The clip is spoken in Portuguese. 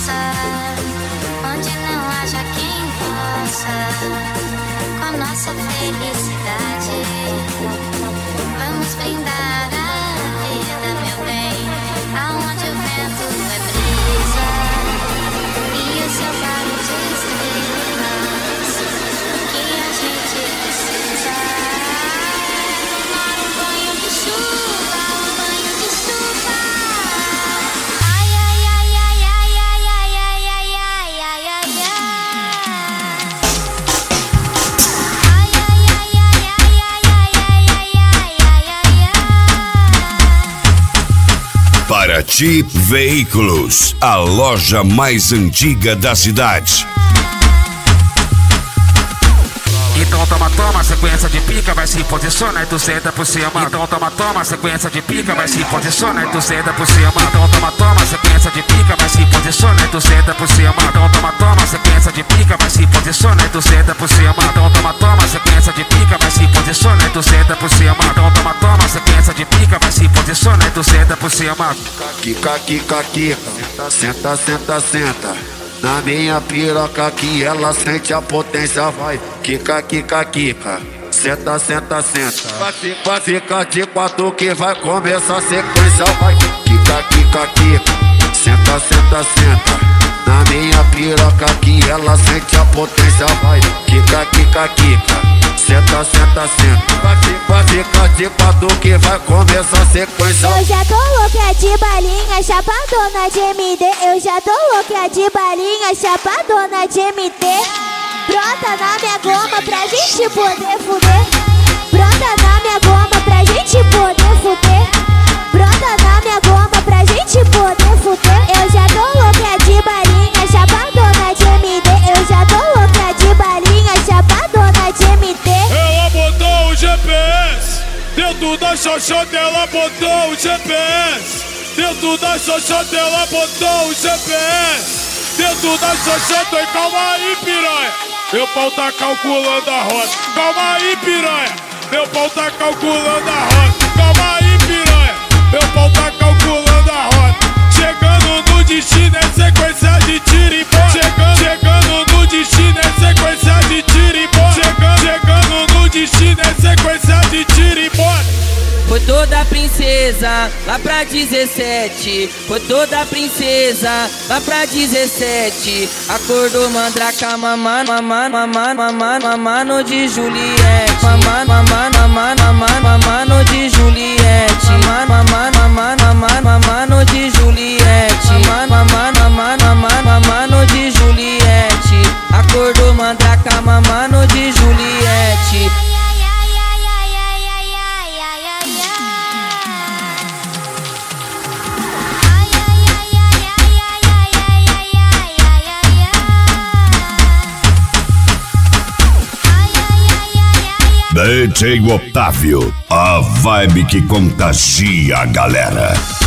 roça, onde não haja quem possa, com nossa felicidade. Vamos brindar a vida, meu bem, aonde o vento é brisa e o seu faro de estrelas, que a gente precisa. Tomar um banho de chuva, um banho de chuva. Ai, ai, ai, ai, ai, ai, ai, ai, ai, ai, ai, ai, ai. Ai, ai, ai, ai, ai, ai, ai, ai, ai, ai, ai. Paraty Veículos, a loja mais antiga da cidade. Então toma, sequência de pica, vai se posiciona e tu senta por cima. Então toma, sequência de pica, vai se posiciona e tu senta por cima. Então toma, sequência de pica, vai se posiciona e tu senta por cima. Então toma, sequência de pica, vai se posiciona e tu senta por cima. Então toma, sequência de pica, vai se posiciona e tu senta por cima. Então toma, sequência de pica, vai se posiciona e tu senta por cima. Kika, kika, kika, senta, senta, senta. Na minha piroca que ela sente a potência, vai. Kika, kika, kika, senta, senta, senta. Vai ficar de quatro que vai começar a sequência, vai. Kika, kika, kika, senta, senta, senta. Na minha piroca que ela sente a potência, vai. Kika, kika, kika, senta, senta, senta. Vai ficar de quatro que vai começar a sequência. Eu já tô louca de balinha, chapadona de MD. Eu já tô louca de balinha, chapadona de MD. Brota na minha goma pra gente poder fuder. Brota na minha goma pra gente poder fuder. Brota na minha goma pra gente poder fuder. Eu já tô louca de balinha, chapadona de MD. Eu já tô louca de balinha, chapadona de MD. Ela botou o GPS dentro da xoxota, ela botou o GPS dentro da xoxota, ela botou o GPS dentro da xoxota. E calma aí, piranha, meu pau tá calculando a rota. Calma aí, piranha, meu pau tá calculando a rota. Calma aí, piranha, meu pau tá calculando a rota. Chegando no destino é sequência de tiro e bola. Chegando no destino é sequência de tiro e bola. Chegando no destino é sequência de tiro e bola. Foi toda princesa lá pra 17. Foi toda princesa lá pra 17. Acordou mandraca, mamando de Juliette. Mamando de Juliette. Mamando de Juliette. Mamando de Juliette. Acordou mandraca, mamando de Juliette. DJ Otávio, a vibe que contagia a galera.